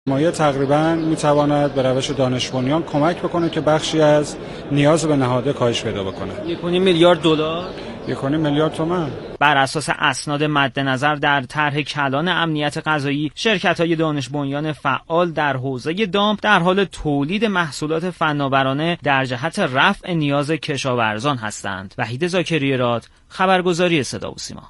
مایه تقریباً میتواند به روش دانش بنیان کمک بکنه که بخشی از نیاز به نهاده کاهش پیدا بکنه. 1.5 میلیارد دلار، 1.5 میلیارد تومان. بر اساس اسناد مد نظر در طرح کلان امنیت غذایی، شرکت‌های دانش بنیان فعال در حوزه دام در حال تولید محصولات فناورانه در جهت رفع نیاز کشاورزان هستند. وحید زاکری‌راد، خبرگزاری صدا و سیما.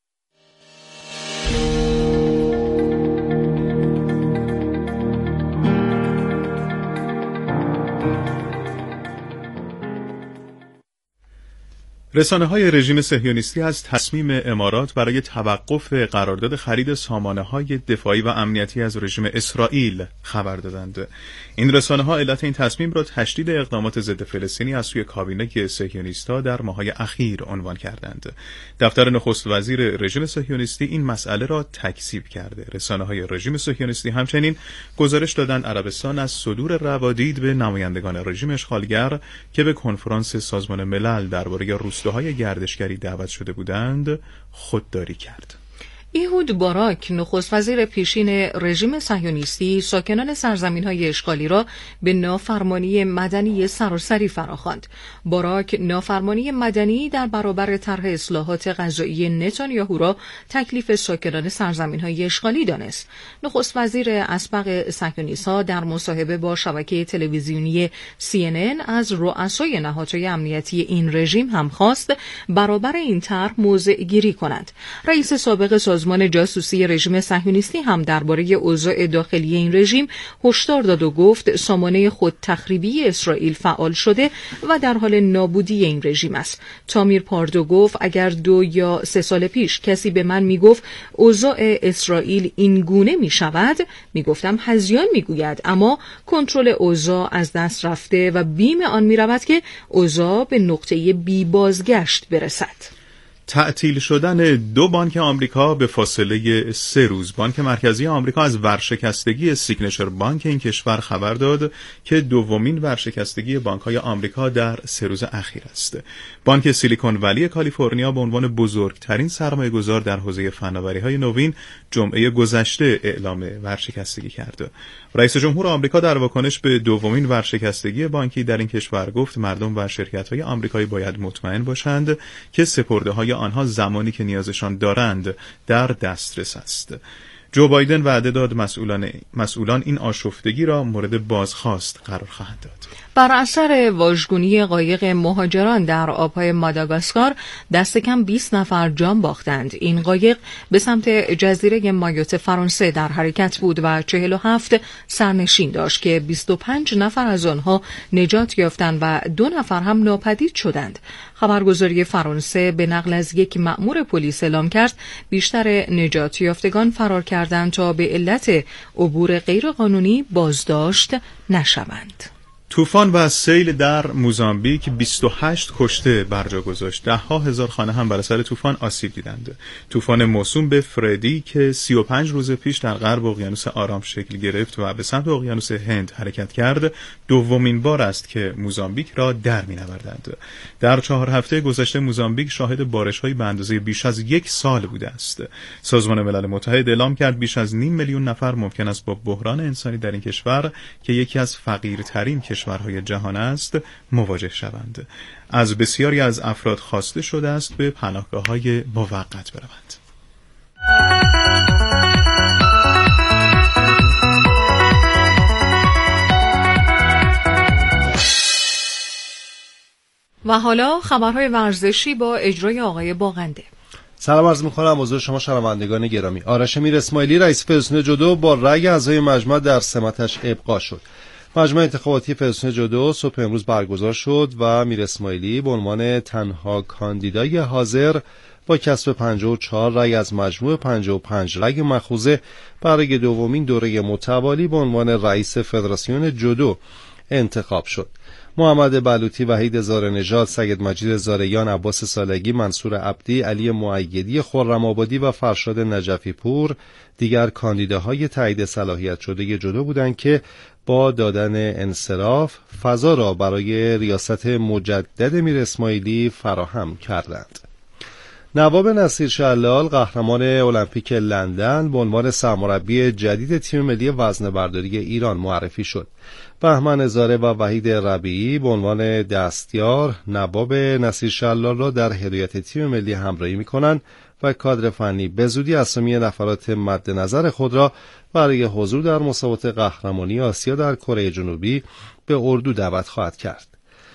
رسانه‌های رژیم صهیونیستی از تصمیم امارات برای توقف قرارداد خرید سامانه‌های دفاعی و امنیتی از رژیم اسرائیل خبر دادند. این رسانه‌ها علت این تصمیم را تشدید اقدامات ضد فلسطینی از سوی کابینه صهیونیست‌ها در ماه‌های اخیر عنوان کردند. دفتر نخست وزیر رژیم صهیونیستی این مسئله را تکذیب کرده. رسانه‌های رژیم صهیونیستی همچنین گزارش دادند عربستان از صدور روادید به نمایندگان رژیم اشغالگر که به کنفرانس سازمان ملل درباره روستاهای گردشگری دعوت شده بودند خودداری کرد. ایهود باراک، نخست وزیر پیشین رژیم صهیونیستی، ساکنان سرزمین‌های اشغالی را به نافرمانی مدنی سراسری فراخواند. باراک نافرمانی مدنی در برابر طرح اصلاحات قضایی نتانیاهو را تکلیف ساکنان سرزمین‌های اشغالی دانست. نخست وزیر اسبق صهیونیست‌ها در مصاحبه با شبکه تلویزیونی CNN از رؤسای نهادهای امنیتی این رژیم هم خواست برابر این طرح موضع گیری کنند. رئیس سابق سازمان جاسوسی رژیم صهیونیستی هم درباره اوضاع داخلی این رژیم هشدار داد و گفت سامانه خود تخریبی اسرائیل فعال شده و در حال نابودی این رژیم است. تامیر پاردو گفت اگر 2 یا 3 سال پیش کسی به من میگفت اوضاع اسرائیل این گونه میشود، میگفتم هذیان میگوید، اما کنترل اوضاع از دست رفته و بیم آن میرود که اوضاع به نقطه بی بازگشت برسد. تعطیل شدن 2 بانک آمریکا به فاصله 3 روز. بانک مرکزی آمریکا از ورشکستگی سیگنچر بانک این کشور خبر داد که دومین ورشکستگی بانک‌های آمریکا در 3 روز اخیر است. بانک سیلیکون ولی کالیفرنیا به عنوان بزرگترین سرمایه‌گذار در حوزه فناوری‌های نوین جمعه گذشته اعلام ورشکستگی کرد. رئیس جمهور آمریکا در واکنش به دومین ورشکستگی بانکی در این کشور گفت مردم و شرکت‌های آمریکایی باید مطمئن باشند که سپرده‌های آنها زمانی که نیازشان دارند در دسترس است. جو بایدن وعده داد مسئولان این آشفتگی را مورد بازخواست قرار خواهند داد. بر اثر واژگونی قایق مهاجران در آبهای ماداگاسکار دست کم 20 نفر جان باختند. این قایق به سمت جزیره مایوت فرانسه در حرکت بود و 47 سرنشین داشت که 25 نفر از آنها نجات یافتند و 2 نفر هم ناپدید شدند. خبرگزاری فرانسه به نقل از یک مأمور پلیس اعلام کرد بیشتر نجات یافتگان فرار کردند تا به علت عبور غیرقانونی بازداشت نشوند. طوفان و سیل در موزامبیک 28 کشته بر جا گذاشت. 10,000 هزار خانه هم بر اثر طوفان آسیب دیدند. طوفان موسوم به فردی که 35 روز پیش در غرب اقیانوس آرام شکل گرفت و به سمت اقیانوس هند حرکت کرد، دومین بار است که موزامبیک را در می‌نوردند. در 4 هفته گذشته موزامبیک شاهد بارش‌های به اندازه بیش از 1 سال بوده است. سازمان ملل متحد اعلام کرد بیش از 500,000 نفر ممکن است با بحران انسانی در این کشور که یکی از فقیرترین کشورهای جهان است مواجه شوند. از بسیاری از افراد خواسته شده است به پناهگاه‌های موقت بروند. و حالا خبرهای ورزشی با اجرای آقای باغنده. سلام عرض می‌کنم حضور شما شنوندگان گرامی. آرش میر اسماعیلی رئیس فدراسیون جودو با رأی اعضای مجمع در سمتش ابقا شد. مجمع انتخاباتی فدراسیون جودو صبح امروز برگزار شد و میر اسماعیلی به عنوان تنها کاندیدای حاضر با کسب 54 رأی از مجموع 55 رأی مخوضه برای دومین دوره متوالی به عنوان رئیس فدراسیون جودو انتخاب شد. محمد بلوطی، وحید زارنژاد، سید مجید زارعیان، عباس سالگی، منصور عبدی، علی مؤیدی، خرم آبادی و فرشاد نجفی پور دیگر کاندیداهای تایید صلاحیت شده جودو بودند که با دادن انصراف فضا را برای ریاست مجدد میر اسماعیلی فراهم کردند. نواب نصیر شلال قهرمان المپیک لندن به عنوان سرمربی جدید تیم ملی وزنه‌برداری ایران معرفی شد. بهمن هزاره و وحید ربیعی به عنوان دستیار نواب نصیر شلال را در هدایت تیم ملی همراهی می‌کنند و کادر فنی به زودی اسامی نفرات مد نظر خود را برای حضور در مسابقات قهرمانی آسیا در کره جنوبی به اردو دعوت خواهد کرد.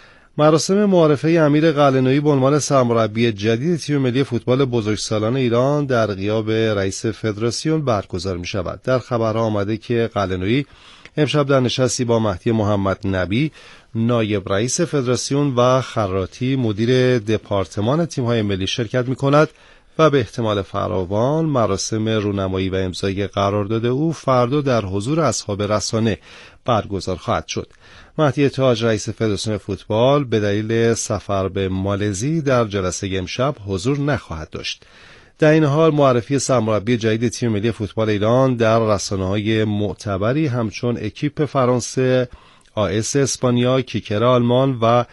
مراسم معارفه امیر قلعه‌نویی به عنوان سرمربی جدید تیم ملی فوتبال بزرگسالان ایران در غیاب رئیس فدراسیون برگزار می شود. در خبرها آمده که قلعه‌نویی امشب در نشستی با مهدی محمد نبی نایب رئیس فدراسیون و خراتی مدیر دپارتمان تیم‌های ملی شرکت می کند و به احتمال فراوان مراسم رونمایی و امضای قرارداد او فردا در حضور اصحاب رسانه برگزار خواهد شد. مهدی تاج رئیس فدراسیون فوتبال به دلیل سفر به مالزی در جلسه امشب حضور نخواهد داشت. در این حال معرفی سرمربی جدید تیم ملی فوتبال ایران در رسانه‌های معتبری همچون اکیپ فرانسه، آس اسپانیا، کیکر آلمان و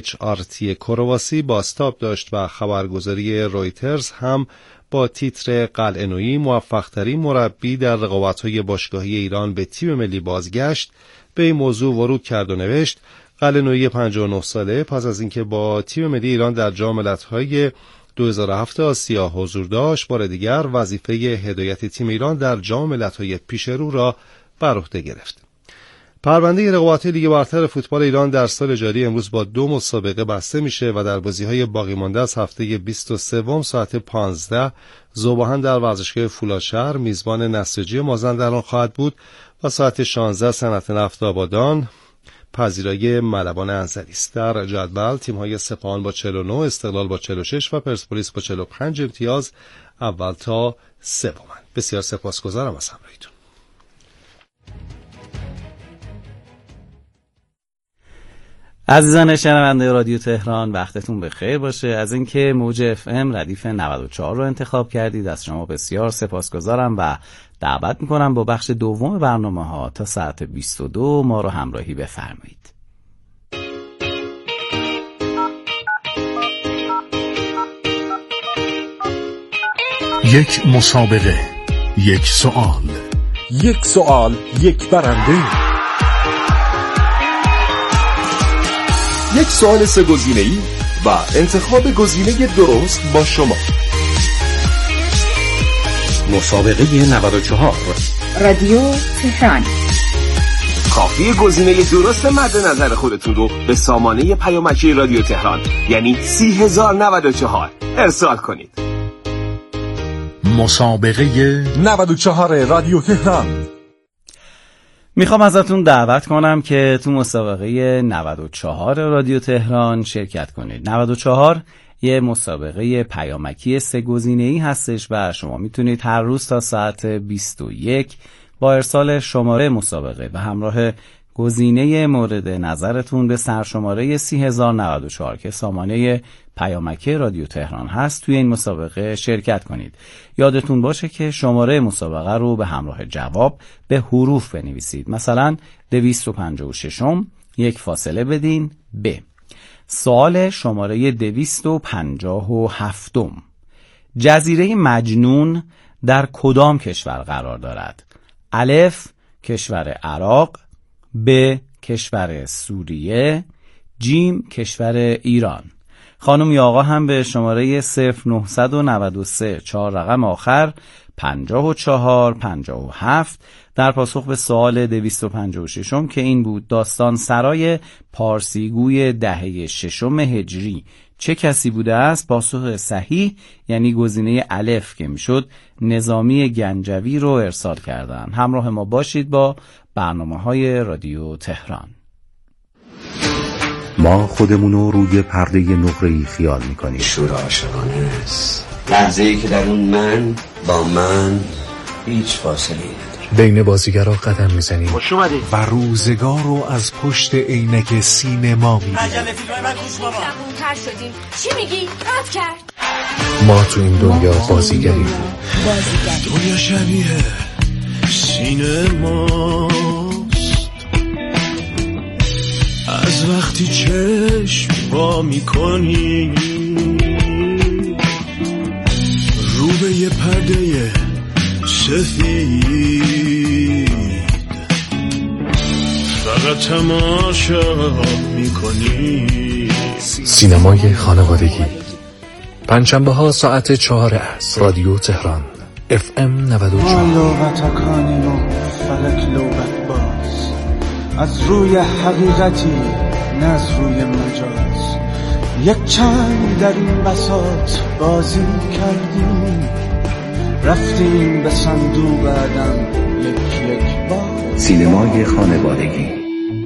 HRT کرواسی بازتاب داشت و خبرگزاری رویترز هم با تیتر قلعه‌نویی موفق‌ترین مربی در رقابت‌های باشگاهی ایران به تیم ملی بازگشت به این موضوع ورود کرد و نوشت قلعه‌نویی 59 ساله پس از اینکه با تیم ملی ایران در جام ملت‌های 2007 آسیا حضور داشت بار دیگر وظیفه هدایت تیم ایران در جام ملت‌های پیشرو را بر عهده گرفت. پرونده رقابت‌های لیگ برتر فوتبال ایران در سال جاری امروز با 2 مسابقه بسته میشه و در بازی‌های باقی مانده از هفته 23 ساعت 15 ذوب‌آهن در ورزشگاه فولادشهر میزبان نساجی مازندران خواهد بود و ساعت 16 صنعت نفت آبادان پذیرای ملوان انزلی است. در جدول تیم‌های سپاهان با 49، استقلال با 46 و پرسپولیس با 45 امتیاز اول تا سومند. بسیار سپاسگزارم از همراهیتون. عزیزان شنونده رادیو تهران وقتتون بخیر باشه. از اینکه موج FM ردیف 94 رو انتخاب کردید از شما بسیار سپاسگزارم و دعوت میکنم با بخش دوم برنامه‌ها تا ساعت 22 ما رو همراهی بفرمایید. یک مسابقه، یک سوال، یک برنده. یک سوال 3 گزینه‌ای و انتخاب گزینه درست با شما. مسابقه 94 رادیو تهران. کافی گزینه درست مد نظر خودتون رو به سامانه پیامکی رادیو تهران یعنی 30094 ارسال کنید. مسابقه 94 رادیو تهران. میخوام ازتون دعوت کنم که تو مسابقه 94 رادیو تهران شرکت کنید. 94 یه مسابقه پیامکی 3 گزینه‌ای هستش و شما میتونید هر روز تا ساعت 21 با ارسال شماره مسابقه و همراه گزینه مورد نظرتون به سرشماره 30094 که سامانه پیامکی رادیو تهران هست توی این مسابقه شرکت کنید. یادتون باشه که شماره مسابقه رو به همراه جواب به حروف بنویسید. مثلا 256 یک فاصله بدین ب. سوال شماره 257 جزیره مجنون در کدام کشور قرار دارد؟ الف کشور عراق، ب کشور سوریه، جیم کشور ایران. خانم یا آقا هم به شماره 0993 4 رقم آخر 5457 در پاسخ به سوال 256 که این بود داستان سرای پارسیگوی دهه 6 هجری چه کسی بوده است؟ پاسخ صحیح یعنی گزینه الف که میشد نظامی گنجوی رو ارسال کردن. همراه ما باشید با برنامه‌های رادیو تهران. ما خودمونو روی پرده نقره‌ای خیال میکنیم. شور عاشقانه است. لحظه‌ای که در اون من با من هیچ فاصله‌ای نداره. بین بازیگرا قدم میزنیم و روزگار رو از پشت عینک سینما میبینیم. عجله فیلم من گوش بابا. تر شدیم. چی میگی؟ رد کرد. ما تو این دنیا بازیگریم. دنیا شبیه سینماست. از وقتی چشم وا میکنی روی پرده سفید فقط تماشا میکنی. سینمای خانوادگی پنجشنبه ها ساعت 4 عصر رادیو تهران FM 94. لغت کانیم و فلک لغت باز، از روی حقیقتی نه از روی مجاز. یک چند در این بساط بازی کردیم، رفتیم به صندوق عدم یک یک باز. سینمای خانوادگی.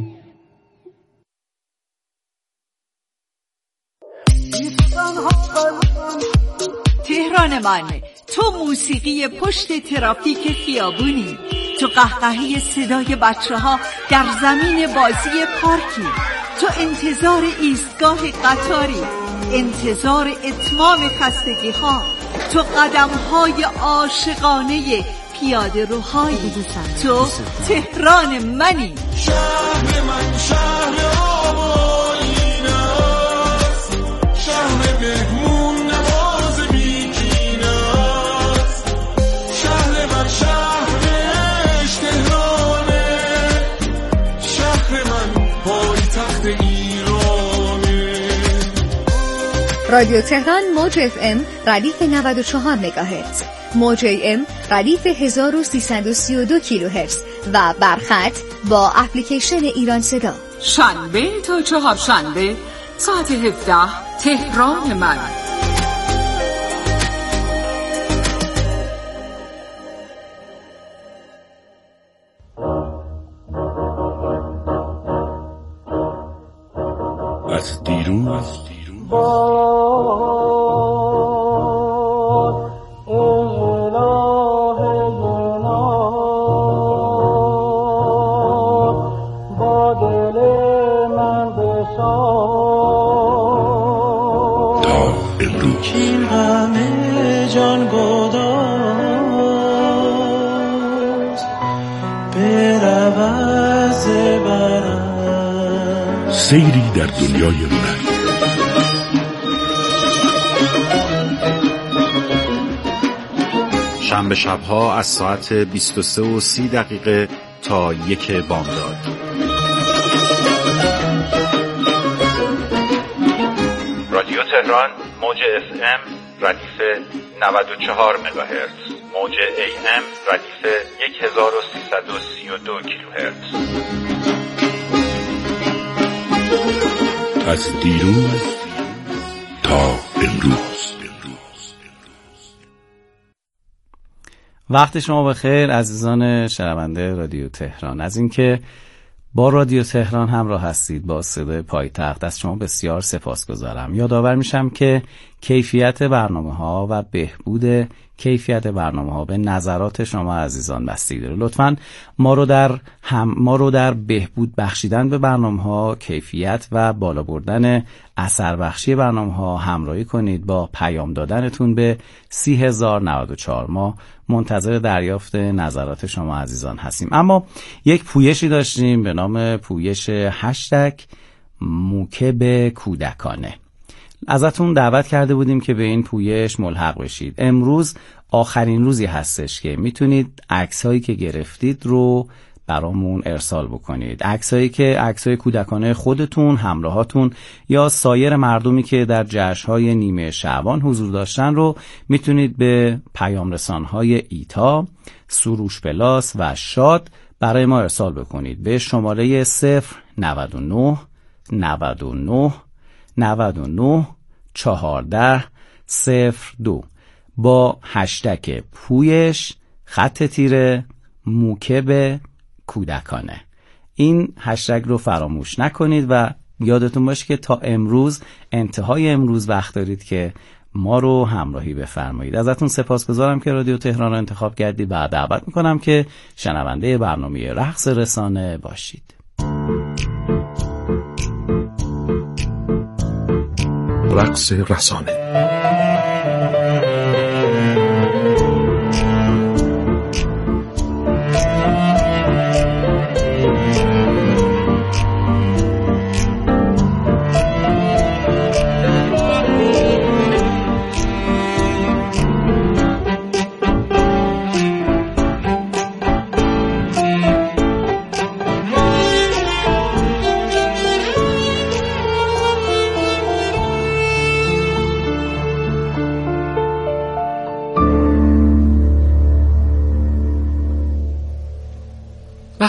تهران من، تو موسیقی پشت ترافیک خیابونی، تو قهقهه صدای بچه ها در زمین بازی پارکی، تو انتظار ایستگاه قطاری، انتظار اتمام خستگی ها، تو قدم های عاشقانه پیاده روهایی، تو تهران منی. شهر من شهر آبایین است، شهر مهمون نواز بیکین است. شهر من شهرش تهرانه، شهر من پایتخت ایرانه. رادیو تهران موج FM ردیف 94 مگاهرتز، موج AM ردیف 1332 کیلوهرتز و برخط با اپلیکیشن ایران صدا. شنبه تا چهارشنبه ساعت 17 تهران من. از دیروز سیری در دنیای هنر. شنبه شبها از ساعت 23:30 تا 1 بامداد. رادیو تهران موج FM ردیف 94 مگاهرتز، موج AM ردیف 1332 کیلوهرتز. از دیروز تا امروز. وقت شما بخیر عزیزان شنونده رادیو تهران. از اینکه با رادیو تهران همراه هستید با صدای پایتخت، از شما بسیار سپاسگزارم. یادآور میشم که کیفیت برنامه‌ها و بهبود کیفیت برنامه‌ها به نظرات شما عزیزان بستگی داره. لطفاً ما رو در بهبود بخشیدن به برنامه‌ها، کیفیت و بالا بردن اثر بخشی برنامه‌ها همراهی کنید با پیام دادنتون به 30094. ما منتظر دریافت نظرات شما عزیزان هستیم. اما یک پویشی داشتیم به نام پویش هشتگ موکب کودکانه. ازتون دعوت کرده بودیم که به این پویش ملحق بشید. امروز آخرین روزی هستش که میتونید عکس‌هایی که گرفتید رو برامون ارسال بکنید. عکس‌های کودکانه خودتون، همراهاتون یا سایر مردمی که در جشن‌های نیمه شعبان حضور داشتن رو میتونید به پیام رسان‌های ایتا، سروش پلاس و شاد برای ما ارسال بکنید به شماره 099 99 99 14 02 با هشتگ پویش _ موکب کودکانه. این هشتگ رو فراموش نکنید و یادتون باشه که تا امروز، انتهای امروز وقت دارید که ما رو همراهی بفرمایید. ازتون سپاسگزارم که رادیو تهران رو انتخاب کردید و دعوت میکنم که شنونده برنامه رقص رسانه باشید. رقص رسانه.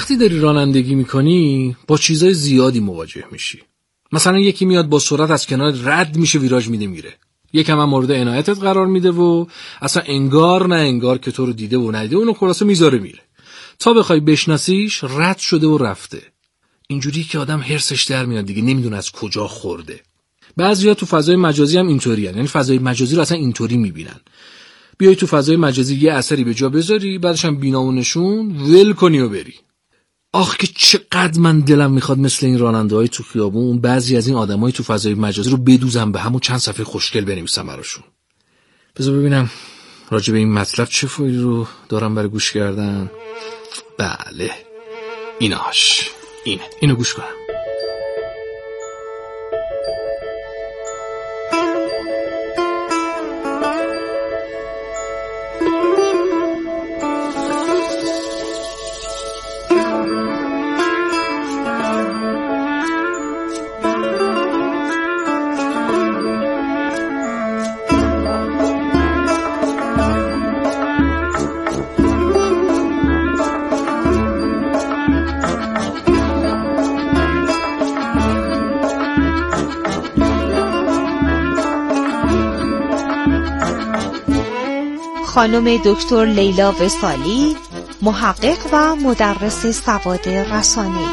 وقتی داری رانندگی میکنی با چیزای زیادی مواجه میشی. مثلا یکی میاد با سرعت از کنار رد میشه، ویراژ میده میره. یکم هم مورد عنایتت قرار میده و اصلا انگار نه انگار که تو رو دیده و ندیده، اونو خلاصه میذاره میره. تا بخوای بشناسیش رد شده و رفته. اینجوری که آدم هرسش در میاد دیگه، نمیدونه از کجا خورده. بعضیا تو فضای مجازی هم اینطوریان، یعنی فضای مجازی رو اصلا اینطوری میبینن. بیای تو فضای مجازی یه اثری به جا بذاری، بعدش هم بینامونشون ول کنی و بری. آخ که چقدر من دلم میخواد مثل این راننده‌های تو خیابون بعضی از این آدمای تو فضای مجازی رو بدوزم به همون چند صفحه خوشگل بنویسم براشون. بذار ببینم راجع به این مطلب چه فایلی رو دارم برای گوش کردن. بله ایناش، اینو گوش کنم. خانم دکتر لیلا وصالی، محقق و مدرس سواد رسانه‌ای.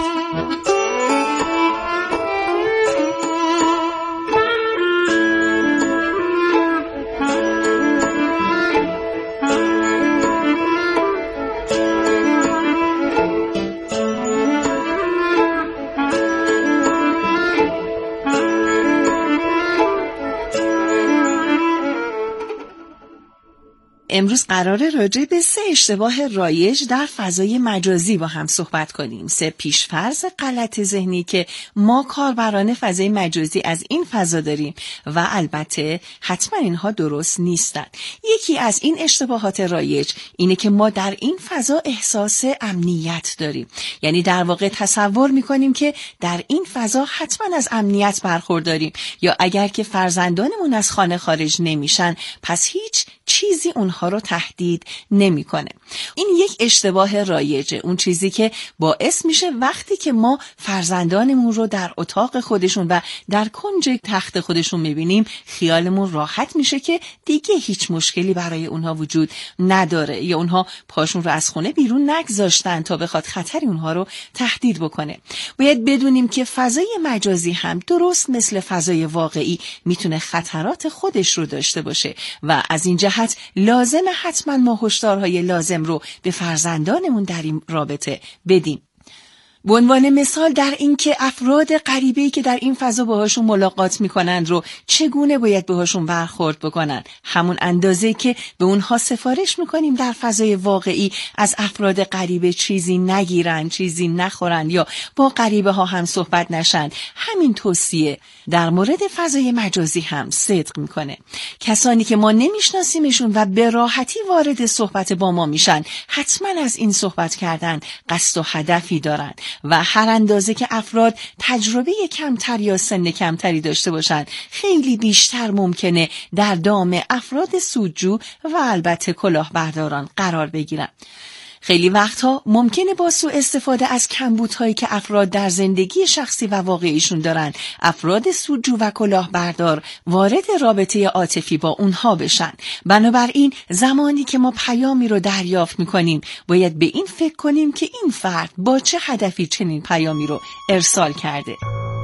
امروز قراره راجع به 3 اشتباه رایج در فضای مجازی با هم صحبت کنیم. 3 پیشفرض غلط ذهنی که ما کاربران فضای مجازی از این فضا داریم و البته حتما اینها درست نیستن. یکی از این اشتباهات رایج اینه که ما در این فضا احساس امنیت داریم. یعنی در واقع تصور میکنیم که در این فضا حتما از امنیت برخورداریم، یا اگر که فرزندانمون از خانه خارج نمیشن پس هیچ چیزی اونها رو تهدید نمیکنه. این یک اشتباه رایجه، اون چیزی که باعث میشه وقتی که ما فرزندانمون رو در اتاق خودشون و در کنج تخت خودشون میبینیم خیالمون راحت میشه که دیگه هیچ مشکلی برای اونها وجود نداره، یا اونها پاشون رو از خونه بیرون نگذاشتن تا بخواد خطری اونها رو تهدید بکنه. باید بدونیم که فضای مجازی هم درست مثل فضای واقعی میتونه خطرات خودش رو داشته باشه و از این جهت لازمه حتما ما هشدارهای لازم رو به فرزندانمون در این رابطه بدیم. به عنوان مثال در این که افراد غریبه‌ای که در این فضا باهاشون ملاقات میکنند رو چگونه باید باهاشون برخورد بکنن، همون اندازه که به اونها سفارش میکنیم در فضای واقعی از افراد غریبه چیزی نگیرن، چیزی نخورن یا با غریبه ها هم صحبت نشن، همین توصیه در مورد فضای مجازی هم صدق میکنه. کسانی که ما نمیشناسیمشون و به راحتی وارد صحبت با ما میشن حتما از این صحبت کردن قصد و هدفی دارن و هر اندازه که افراد تجربه کمتر یا سن کمتری داشته باشند خیلی بیشتر ممکنه در دام افراد سودجو و البته کلاهبرداران قرار بگیرن. خیلی وقتها ممکنه با سوء استفاده از کمبودهایی که افراد در زندگی شخصی و واقعیشون دارن افراد سودجو و کلاهبردار وارد رابطه عاطفی با اونها بشن. بنابراین زمانی که ما پیامی رو دریافت میکنیم باید به این فکر کنیم که این فرد با چه هدفی چنین پیامی رو ارسال کرده.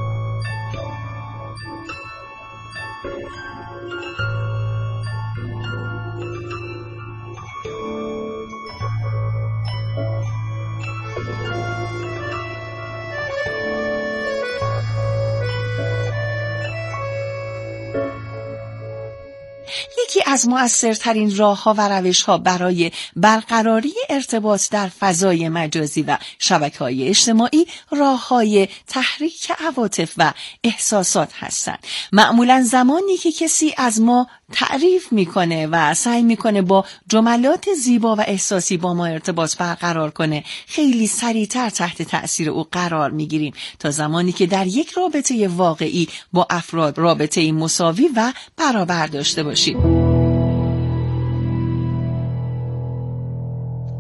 یکی از مؤثرترین راه‌ها و روش‌ها برای برقراری ارتباط در فضای مجازی و شبکه‌های اجتماعی راه‌های تحریک عواطف و احساسات هستند. معمولاً زمانی که کسی از ما تعریف میکنه و سعی میکنه با جملات زیبا و احساسی با ما ارتباط برقرار کنه خیلی سریعتر تحت تأثیر او قرار میگیریم تا زمانی که در یک رابطه واقعی با افراد رابطه مساوی و برابر داشته باشیم.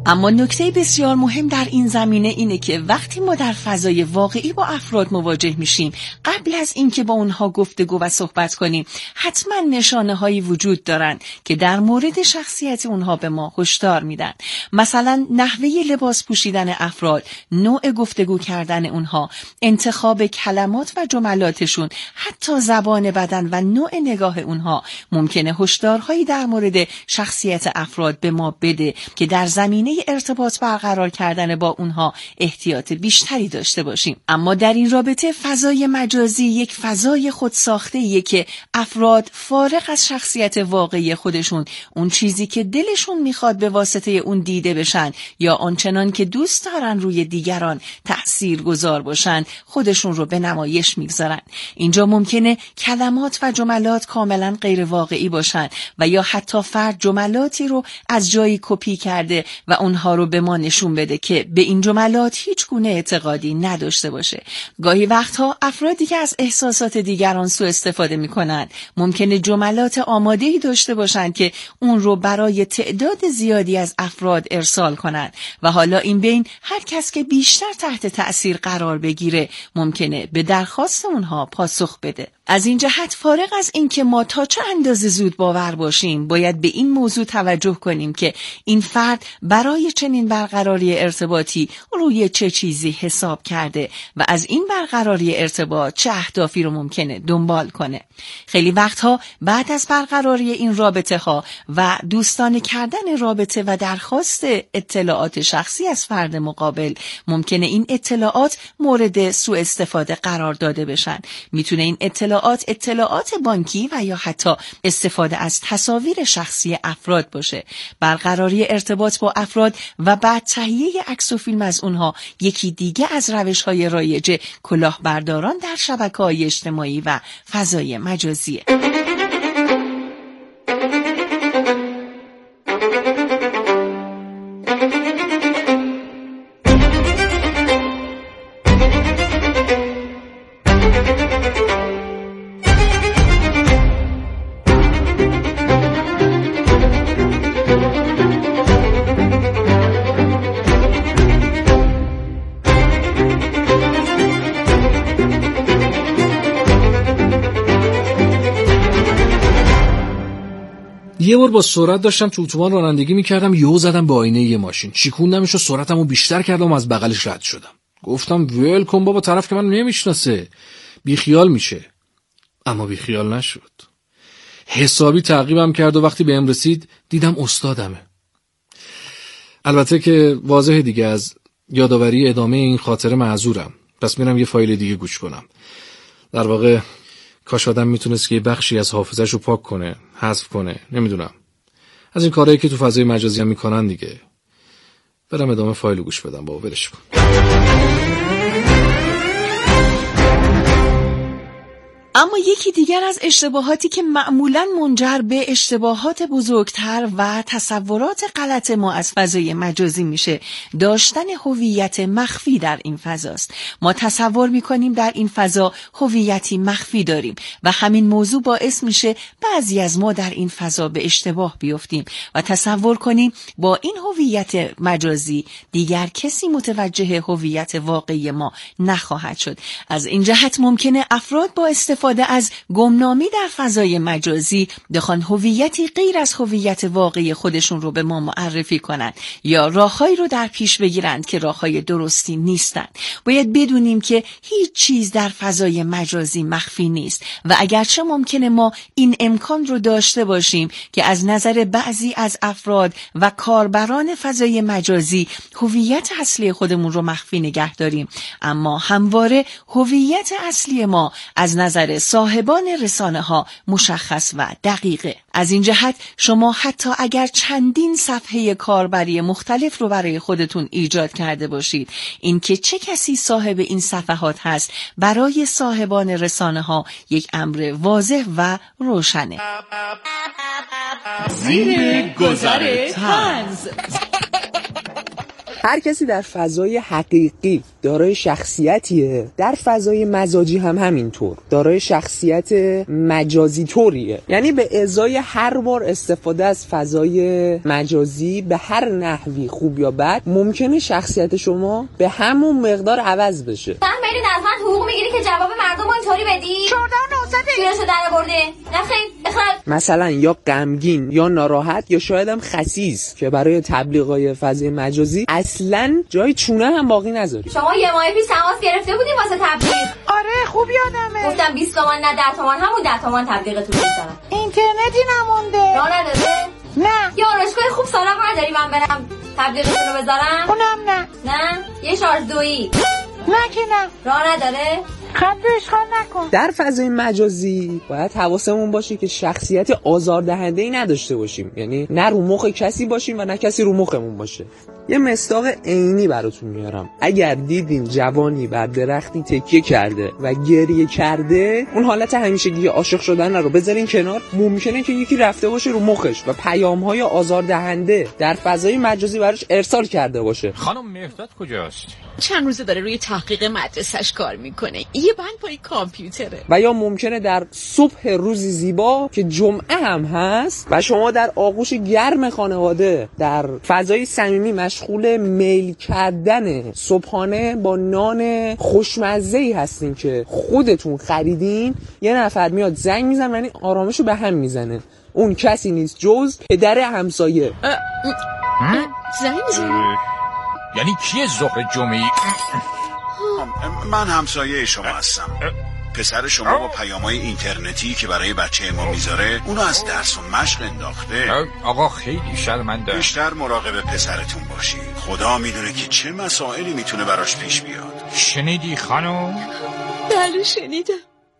اما نکته بسیار مهم در این زمینه اینه که وقتی ما در فضای واقعی با افراد مواجه میشیم، قبل از اینکه با اونها گفتگو و صحبت کنیم، حتما نشانه هایی وجود دارن که در مورد شخصیت اونها به ما هشدار میدن. مثلا نحوه لباس پوشیدن افراد، نوع گفتگو کردن اونها، انتخاب کلمات و جملاتشون، حتی زبان بدن و نوع نگاه اونها ممکنه هشدارهایی در مورد شخصیت افراد به ما بده که در زمینه ارتباط برقرار کردن با اونها احتیاط بیشتری داشته باشیم. اما در این رابطه فضای مجازی یک فضای خودساخته‌ایه که افراد فارغ از شخصیت واقعی خودشون، اون چیزی که دلشون میخواد به واسطه اون دیده بشن یا آنچنان که دوست دارن روی دیگران تأثیرگذار باشن، خودشون رو به نمایش میگذارن. اینجا ممکنه کلمات و جملات کاملا غیر واقعی باشن و یا حتی فرد جملاتی رو از جایی کپی کرده و اونها رو به ما نشون بده که به این جملات هیچ گونه اعتقادی نداشته باشه. گاهی وقتها افرادی که از احساسات دیگران سوء استفاده میکنن ممکنه جملات آماده‌ای داشته باشن که اون رو برای تعداد زیادی از افراد ارسال کنن و حالا این بین هر کس که بیشتر تحت تأثیر قرار بگیره ممکنه به درخواست اونها پاسخ بده. از این جهت فارغ از این که ما تا چه اندازه زود باور باشیم، باید به این موضوع توجه کنیم که این فرد برای چنین برقراری ارتباطی روی چه چیزی حساب کرده و از این برقراری ارتباط چه اهدافی رو ممکنه دنبال کنه. خیلی وقتها بعد از برقراری این رابطه ها و دوستانه کردن رابطه و درخواست اطلاعات شخصی از فرد مقابل، ممکنه این اطلاعات مورد سوء استفاده قرار داده بشن. میتونه این اطلاعات بانکی و یا حتی استفاده از تصاویر شخصی افراد باشه. برقراری ارتباط با افراد و بعد تهیه عکس و فیلم از اونها یکی دیگه از روش‌های رایج کلاهبرداران در شبکه‌های اجتماعی و فضای مجازیه. یه بار با سرعت داشتم تو اتوبان رانندگی میکردم، یهو زدم به آینه یه ماشین، چیکوندمش و سرعتمو بیشتر کردم و از بغلش رد شدم. گفتم ول کن بابا، طرف که من نمیشناسه، بیخیال میشه. اما بیخیال نشد، حسابی تعقیبم کرد و وقتی بهم رسید دیدم استادمه. البته که واضحه دیگه، از یادآوری ادامه این خاطره معذورم، پس میرم یه فایل دیگه گوش کنم. در واقع کاش آدم میتونست که یه بخشی از حافظه‌ش رو پاک کنه، حذف کنه، نمیدونم، از این کارهایی که تو فضای مجازی هم میکنن دیگه. برم ادامه فایل رو گوش بدم، بابا ولش کن. اما یکی دیگر از اشتباهاتی که معمولاً منجر به اشتباهات بزرگتر و تصورات غلط ما از فضای مجازی میشه، داشتن هویت مخفی در این فضاست. ما تصور میکنیم در این فضا هویتی مخفی داریم و همین موضوع باعث میشه بعضی از ما در این فضا به اشتباه بیفتیم و تصور کنیم با این هویت مجازی دیگر کسی متوجه هویت واقعی ما نخواهد شد. از این جهت ممکنه افراد با استفاده از گمنامی در فضای مجازی بخوان هویتی غیر از هویت واقعی خودشون رو به ما معرفی کنن یا راههایی رو در پیش بگیرند که راههای درستی نیستن. باید بدونیم که هیچ چیز در فضای مجازی مخفی نیست و اگرچه ممکنه ما این امکان رو داشته باشیم که از نظر بعضی از افراد و کاربران فضای مجازی هویت اصلی خودمون رو مخفی نگه داریم، اما همواره هویت اصلی ما از نظر صاحبان رسانه ها مشخص و دقیقه. از این جهت شما حتی اگر چندین صفحه کاربری مختلف رو برای خودتون ایجاد کرده باشید، این که چه کسی صاحب این صفحات هست برای صاحبان رسانه ها یک امر واضح و روشنه. زیر گذر طنز. هر کسی در فضای حقیقی دارای شخصیتیه، در فضای مجازی هم همینطور دارای شخصیت مجازی طوریه. یعنی به ازای هر بار استفاده از فضای مجازی به هر نحوی خوب یا بد ممکنه شخصیت شما به همون مقدار عوض بشه. میلی از من حقوق میگیری که جواب مردم رو اینطوری بدی؟ 14 شیرشو در برده. نه خیر اخراج. مثلا یا غمگین یا ناراحت یا شاید هم خسیس که برای تبلیغای فضای مجازی اصلا جای چونه هم باقی نذاری. شما یه ماه پیش تماس گرفته بودین واسه تبلیغ؟ آره خوب یادمه. گفتم 20 تومن نه 10 تومن، همون 10 تومن تبلیغتون می‌کنم. اینترنتی نمونده. راه نداره؟ نه. یه آرایشگاه خوب سراغ نداری من برم تبلیغتون رو بذارم؟ اونم نه. نه؟ یه شارژ دویی؟ نه که نه. راه نداره؟ خط اشغال نکن. در فضای مجازی باید حواسمون باشه که شخصیت آزاردهنده‌ای نداشته باشیم، یعنی نه رو مخ کسی باشیم و نه کسی رو مخمون باشه. یه مصداق عینی براتون میارم. اگر دیدین جوانی بر درختی تکیه کرده و گریه کرده، اون حالت همیشگی عاشق شدن رو بذارین کنار. ممکنه که یکی رفته باشه رو مخش و پیام‌های آزاردهنده در فضای مجازی براش ارسال کرده باشه. خانم مهرداد کجاست؟ چند روزه داره روی تحقیق مدرسش کار میکنه. یه بند پای کامپیوتره. و یا ممکنه در صبح روزی زیبا که جمعه هم هست و شما در آغوش گرم خانواده در فضای صمیمی مشغول میل کردن صبحانه با نان خوشمزه‌ای هستین که خودتون خریدین، یه نفر میاد زنگ میزنه، یعنی آرامشو به هم میزنه. اون کسی نیست جز پدر همسایه. زنگ میزنه؟ یعنی کیه ظهر جمعه‌ای؟ من همسایه شما هستم. پسر شما با پیام‌های اینترنتی که برای بچه ما میذاره اونو از درس و مشق انداخته. آقا خیلی شرمنده. بیشتر مراقب پسرتون باشید. خدا میدونه که چه مسائلی میتونه براش پیش بیاد. شنیدی خانم؟ بله شنیدم.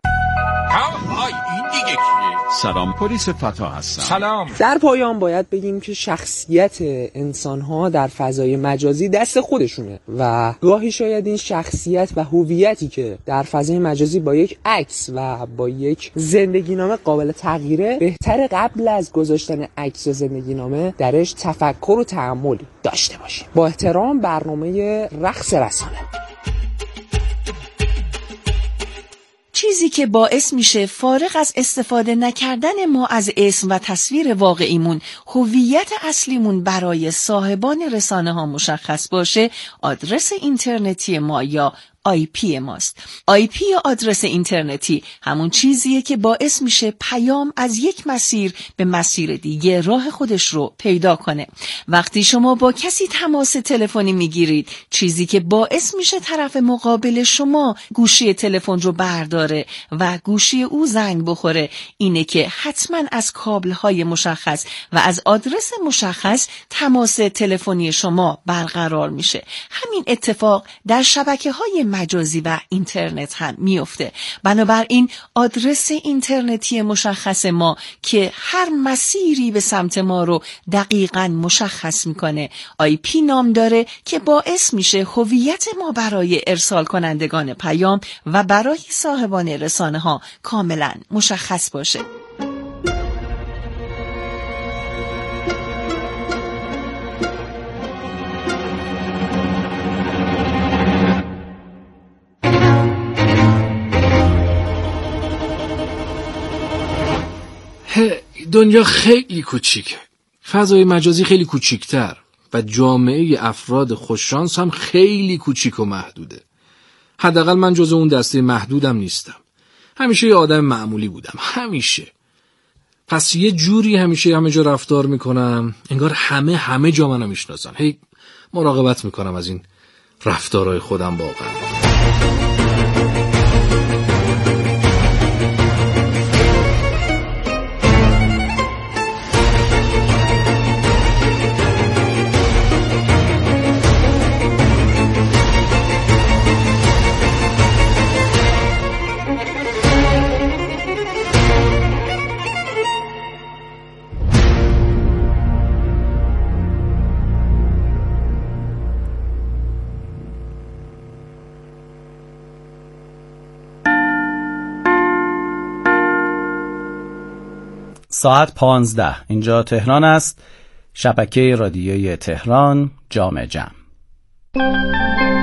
این دیگه کیه؟ سلام، پلیس فتا هستم. سلام. در پایان باید بگیم که شخصیت انسان‌ها در فضای مجازی دست خودشونه و گاهی شاید این شخصیت و هویتی که در فضای مجازی با یک عکس و با یک زندگینامه قابل تغییره، بهتر قبل از گذاشتن عکس و زندگینامه درش تفکر و تأمل داشته باشیم. با احترام، برنامه رقص رسانه. چیزی که باعث میشه فارغ از استفاده نکردن ما از اسم و تصویر واقعیمون هویت اصلیمون برای صاحبان رسانه ها مشخص باشه، آدرس اینترنتی ما یا IP ماست. IP یا آدرس اینترنتی همون چیزیه که باعث میشه پیام از یک مسیر به مسیر دیگه راه خودش رو پیدا کنه. وقتی شما با کسی تماس تلفنی میگیرید، چیزی که باعث میشه طرف مقابل شما گوشی تلفن رو برداره و گوشی او زنگ بخوره اینه که حتما از کابل‌های مشخص و از آدرس مشخص تماس تلفنی شما برقرار میشه. همین اتفاق در شبکه‌های مجازی و اینترنت هم میفته. بنابراین آدرس اینترنتی مشخص ما که هر مسیری به سمت ما رو دقیقاً مشخص میکنه IP نام داره که باعث میشه هویت ما برای ارسال کنندگان پیام و برای صاحبان رسانه ها کاملاً مشخص باشه. دنیا خیلی کوچیکه، فضای مجازی خیلی کوچیکتر و جامعه افراد خوششانس هم خیلی کوچیک و محدوده. حداقل من جزو اون دسته محدودم نیستم. همیشه یه آدم معمولی بودم، همیشه. پس یه جوری همیشه همه جا رفتار میکنم انگار همه جا منو میشناسن. هی مراقبت میکنم از این رفتارهای خودم واقعا. ساعت 15 اینجا تهران است. شبکه رادیویی تهران جام جم. میکنم.